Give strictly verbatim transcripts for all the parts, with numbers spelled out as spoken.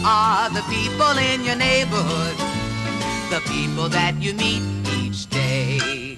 are the people in your neighborhood, the people that you meet each day.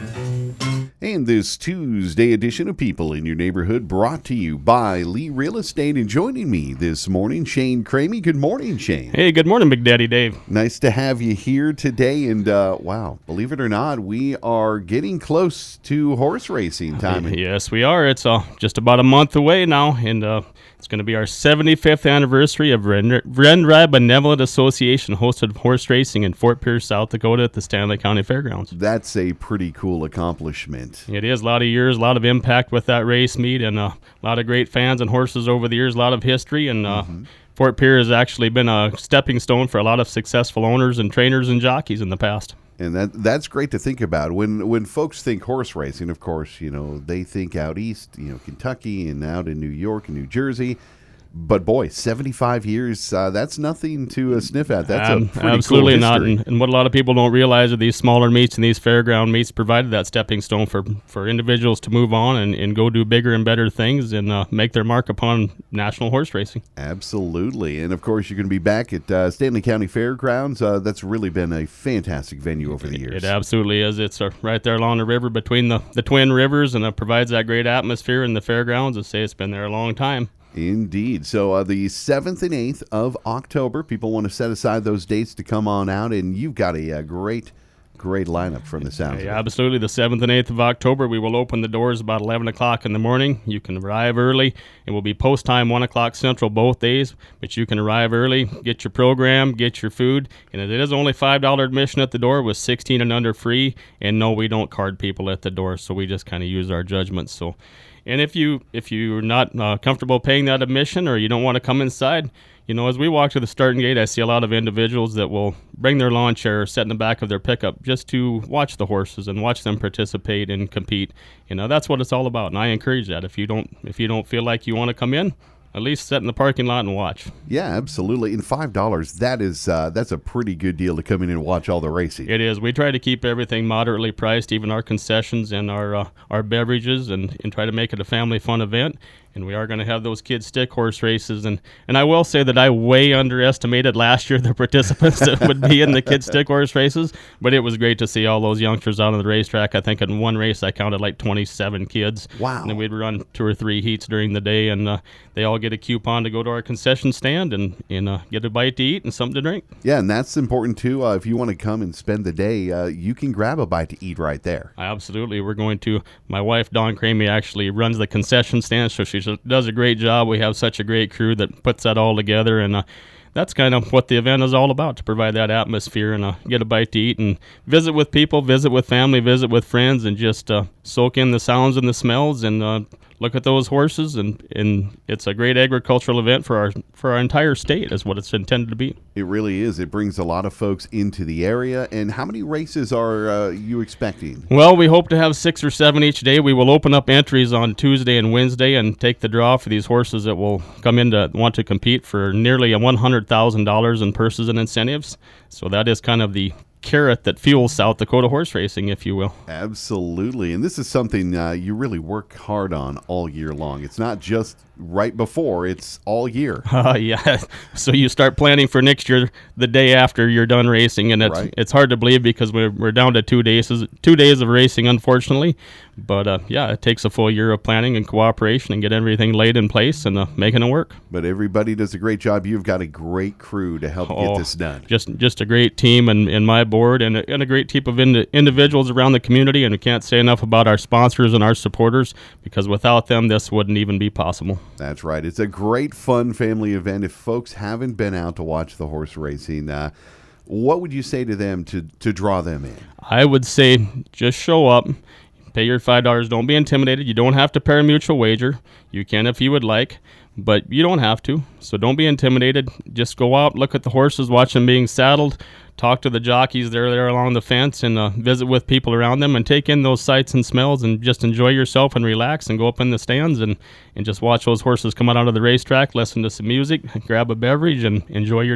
And this Tuesday edition of People in Your Neighborhood brought to you by Lee Real Estate. And joining me this morning, Shane Cramey. Good morning, Shane. Hey, good morning, Big Daddy Dave. Nice to have you here today. And uh, wow, believe it or not, we are getting close to horse racing time. Yes, we are. It's uh, just about a month away now, and uh, it's going to be our seventy-fifth anniversary of Ren-Rad Benevolent Association hosted horse racing in Fort Pierce, South Dakota at the Stanley County Fairgrounds. That's a pretty cool accomplishment. It is. A lot of years, a lot of impact with that race meet, and uh, a lot of great fans and horses over the years, a lot of history, and uh, mm-hmm. Fort Pierce has actually been a stepping stone for a lot of successful owners and trainers and jockeys in the past. And that that's great to think about. When when folks think horse racing, of course, you know, they think out east, you know, Kentucky and out in New York and New Jersey. But boy, seventy-five years, uh, that's nothing to uh, sniff at. That's um, a pretty absolutely cool not. history. And, and what a lot of people don't realize are these smaller meets and these fairground meets provided that stepping stone for, for individuals to move on and, and go do bigger and better things and uh, make their mark upon national horse racing. Absolutely. And, of course, you're going to be back at uh, Stanley County Fairgrounds. Uh, that's really been a fantastic venue over the years. It absolutely is. It's uh, right there along the river between the, the Twin Rivers, and it provides that great atmosphere in the fairgrounds. I say it's been there a long time. Indeed. So uh, the seventh and eighth of October, people want to set aside those dates to come on out, and you've got a, a great, great lineup from the sound. Yeah, absolutely. The seventh and eighth of October, we will open the doors about eleven o'clock in the morning. You can arrive early. It will be post time, one o'clock Central both days, but you can arrive early, get your program, get your food, and it is only five dollars admission at the door with sixteen and under free, and no, we don't card people at the door, so we just kind of use our judgment. So. And if you if you're not uh, comfortable paying that admission, or you don't want to come inside, you know, as we walk to the starting gate, I see a lot of individuals that will bring their lawn chair or sit in the back of their pickup just to watch the horses and watch them participate and compete. You know, that's what it's all about, and I encourage that. If you don't if you don't feel like you want to come in, at least sit in the parking lot and watch. Yeah, absolutely. And five dollars, that is uh, that's a pretty good deal to come in and watch all the racing. It is. We try to keep everything moderately priced, even our concessions and our uh, our beverages, and, and try to make it a family fun event. And we are going to have those kids stick horse races. And, and I will say that I way underestimated last year the participants that would be in the kids stick horse races. But it was great to see all those youngsters out on the racetrack. I think in one race I counted like twenty-seven kids. Wow. And then we'd run two or three heats during the day. And uh, they all get a coupon to go to our concession stand and, and uh, get a bite to eat and something to drink. Yeah, and that's important too. Uh, if you want to come and spend the day, uh, you can grab a bite to eat right there. Absolutely. We're going to. My wife, Dawn Cramey, actually runs the concession stand, so she does a great job. We have such a great crew that puts that all together, and uh, that's kind of what the event is all about, to provide that atmosphere and uh, get a bite to eat and visit with people, visit with family, visit with friends, and just uh, soak in the sounds and the smells and uh, look at those horses. And, and it's a great agricultural event for our for our entire state is what it's intended to be. It really is. It brings a lot of folks into the area. And how many races are uh, you expecting? Well, we hope to have six or seven each day. We will open up entries on Tuesday and Wednesday and take the draw for these horses that will come in to want to compete for nearly one hundred thousand dollars in purses and incentives. So that is kind of the carrot that fuels South Dakota horse racing, if you will. Absolutely. And this is something uh, you really work hard on all year long. It's not just right before, it's all year. Uh, yeah. So you start planning for next year the day after you're done racing, and it's right. it's hard to believe because we're we're down to two days two days of racing, unfortunately. But uh, yeah, it takes a full year of planning and cooperation and get everything laid in place and uh, making it work. But everybody does a great job. You've got a great crew to help oh, get this done. Just just a great team and, and my board and a, and a great team of ind- individuals around the community. And we can't say enough about our sponsors and our supporters, because without them, this wouldn't even be possible. That's right. It's a great, fun family event. If folks haven't been out to watch the horse racing, uh, what would you say to them to, to draw them in? I would say just show up. Pay your five dollars. Don't be intimidated. You don't have to pari-mutuel wager. You can if you would like, but you don't have to. So don't be intimidated. Just go out, look at the horses, watch them being saddled, talk to the jockeys there there along the fence, and uh, visit with people around them and take in those sights and smells and just enjoy yourself and relax and go up in the stands and, and just watch those horses come out of the racetrack, listen to some music, grab a beverage, and enjoy your day.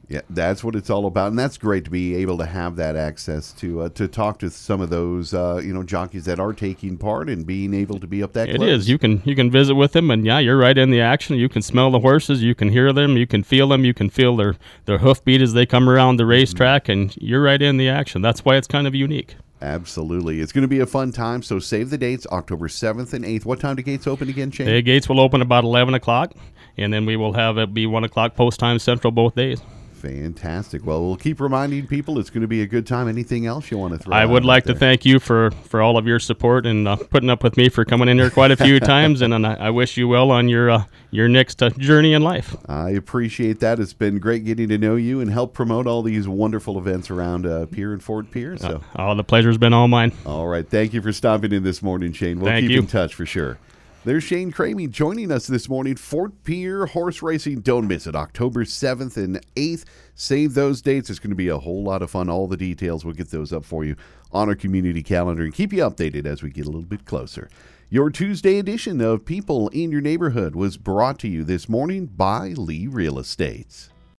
Yeah, that's what it's all about, and that's great to be able to have that access to uh, to talk to some of those uh, you know jockeys that are taking part and being able to be up that It close. is. You can you can visit with them, and yeah, you're right in the action. You can smell the horses, you can hear them, you can feel them, you can feel their their hoof beat as they come around the racetrack, and you're right in the action. That's why it's kind of unique. Absolutely. It's going to be a fun time, so save the dates, October seventh and eighth. What time do gates open again, Shane? The gates will open about eleven o'clock, and then we will have it be one o'clock post time central both days. Fantastic. Well, we'll keep reminding people it's going to be a good time. Anything else you want to throw I would out like there? to thank you for, for all of your support and uh, putting up with me for coming in here quite a few times, and, and I, I wish you well on your uh, your next uh, journey in life. I appreciate that. It's been great getting to know you and help promote all these wonderful events around uh, Pierre and Fort Pierre. So, Uh, oh, the pleasure's been all mine. all right. Thank you for stopping in this morning, Shane. We'll Thank keep you. in touch for sure. There's Shane Cramey joining us this morning. Fort Pierre Horse Racing. Don't miss it. October seventh and eighth. Save those dates. It's going to be a whole lot of fun. All the details, we'll get those up for you on our community calendar and keep you updated as we get a little bit closer. Your Tuesday edition of People in Your Neighborhood was brought to you this morning by Lee Real Estates.